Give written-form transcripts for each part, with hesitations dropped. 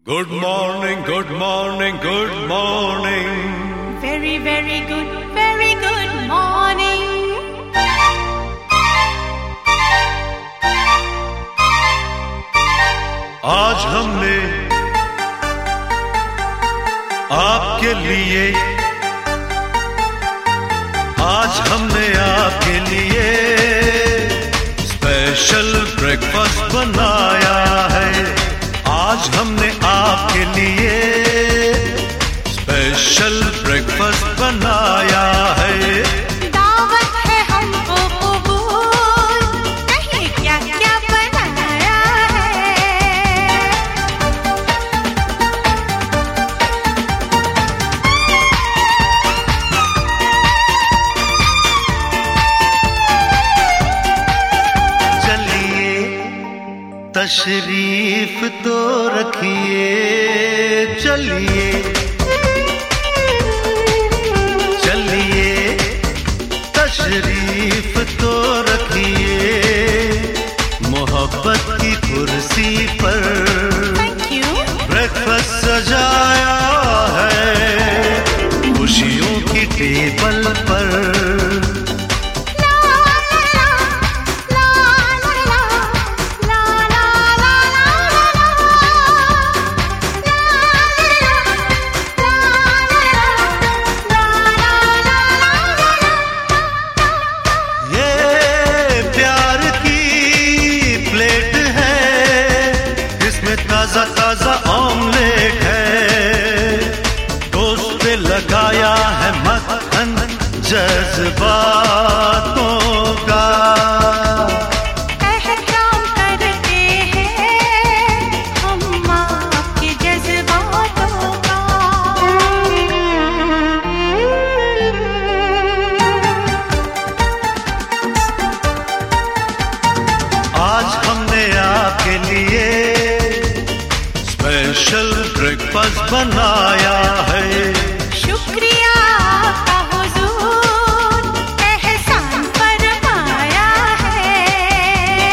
Good morning, good morning, good morning. Very, very good morning. आज हमने आपके लिए स्पेशल ब्रेकफास्ट बनाया है। आज हमने आपके लिए स्पेशल ब्रेकफास्ट बनाया है। दावत है हमको कबूल, कहीं क्या क्या बनाया है। चलिए तशरीफ तो रखिए, चलिए तशरीफ तो रखिए, मोहब्बत की कुर्सी पर ब्रेकफास्ट सजाया है, खुशियों की टेबल पर। ताजा ताजा ऑमलेट है, टोस्ट पे लगाया है मक्खन जज्बातों का। एहतराम करते हैं हम आपके जज्बातों का। आज हमने आपके लिए स्पेशल ब्रेकफास्ट बनाया है। शुक्रिया आपका हुजूर, एहसान फरमाया है।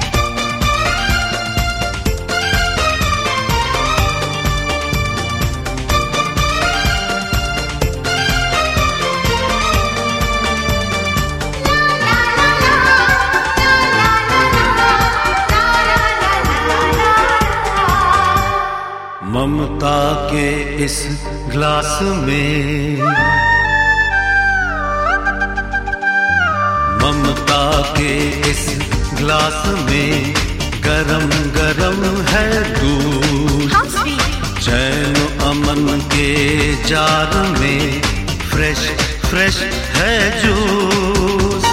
ममता के इस ग्लास में, ममता के इस ग्लास में गरम गरम है दूध, चैन अमन के जार में फ्रेश फ्रेश है जूस।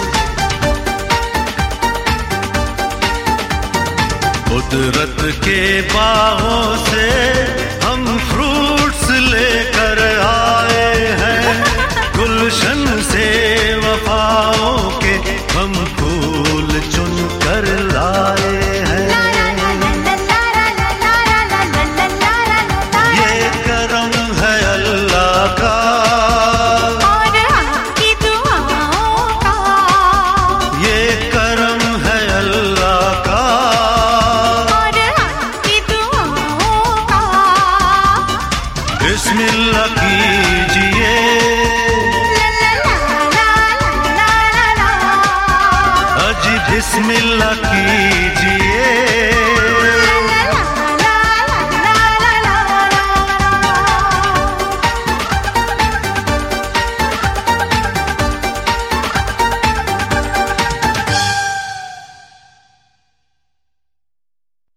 कुदरत के बाहों से हम फ्रूट्स लेकर आए हैं, गुलशन से वफाओं के हम फूल चुन कर लाए हैं। ये करम है अल्लाह का और आपकी दुआओं का। ये करम है अल्लाह का। बिस्मिल्लाह कीजिए, अजी बिस्मिल्लाह कीजिए।